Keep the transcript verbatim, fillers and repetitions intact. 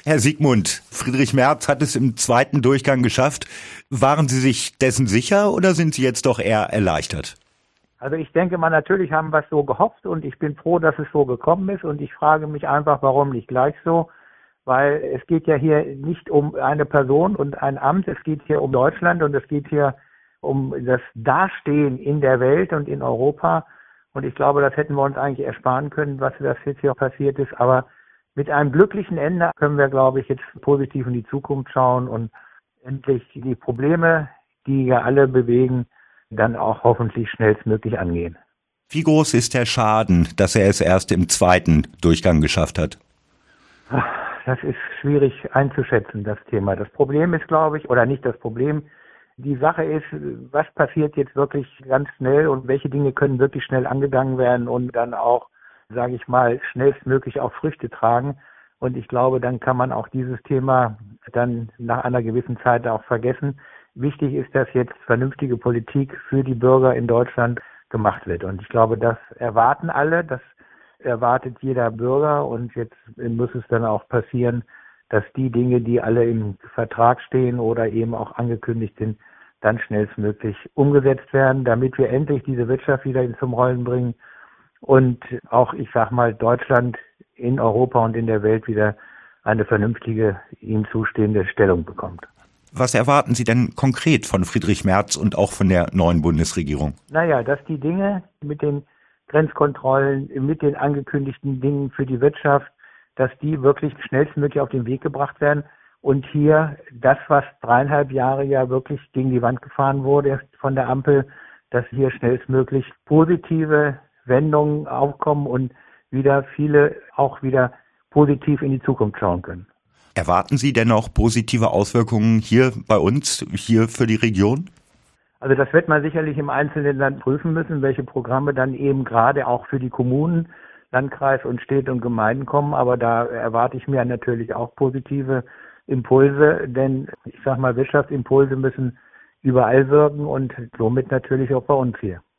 Herr Siegmund, Friedrich Merz hat es im zweiten Durchgang geschafft. Waren Sie sich dessen sicher oder sind Sie jetzt doch eher erleichtert? Also ich denke mal, natürlich haben wir es so gehofft und ich bin froh, dass es so gekommen ist und ich frage mich einfach, warum nicht gleich so, weil es geht ja hier nicht um eine Person und ein Amt, es geht hier um Deutschland und es geht hier um das Dastehen in der Welt und in Europa und ich glaube, das hätten wir uns eigentlich ersparen können, was das jetzt hier passiert ist, aber mit einem glücklichen Ende können wir, glaube ich, jetzt positiv in die Zukunft schauen und endlich die Probleme, die ja alle bewegen, dann auch hoffentlich schnellstmöglich angehen. Wie groß ist der Schaden, dass er es erst im zweiten Durchgang geschafft hat? Das ist schwierig einzuschätzen, das Thema. Das Problem ist, glaube ich, oder nicht das Problem, die Sache ist, was passiert jetzt wirklich ganz schnell und welche Dinge können wirklich schnell angegangen werden und dann auch, sage ich mal, schnellstmöglich auch Früchte tragen. Und ich glaube, dann kann man auch dieses Thema dann nach einer gewissen Zeit auch vergessen. Wichtig ist, dass jetzt vernünftige Politik für die Bürger in Deutschland gemacht wird. Und ich glaube, das erwarten alle, das erwartet jeder Bürger. Und jetzt muss es dann auch passieren, dass die Dinge, die alle im Vertrag stehen oder eben auch angekündigt sind, dann schnellstmöglich umgesetzt werden, damit wir endlich diese Wirtschaft wieder zum Rollen bringen und auch, ich sag mal, Deutschland in Europa und in der Welt wieder eine vernünftige, ihm zustehende Stellung bekommt. Was erwarten Sie denn konkret von Friedrich Merz und auch von der neuen Bundesregierung? Naja, dass die Dinge mit den Grenzkontrollen, mit den angekündigten Dingen für die Wirtschaft, dass die wirklich schnellstmöglich auf den Weg gebracht werden und hier das, was dreieinhalb Jahre ja wirklich gegen die Wand gefahren wurde von der Ampel, dass hier schnellstmöglich positive Wendungen aufkommen und wieder viele auch wieder positiv in die Zukunft schauen können. Erwarten Sie denn auch positive Auswirkungen hier bei uns, hier für die Region? Also das wird man sicherlich im einzelnen Land prüfen müssen, welche Programme dann eben gerade auch für die Kommunen, Landkreis und Städte und Gemeinden kommen. Aber da erwarte ich mir natürlich auch positive Impulse, denn ich sag mal, Wirtschaftsimpulse müssen überall wirken und somit natürlich auch bei uns hier.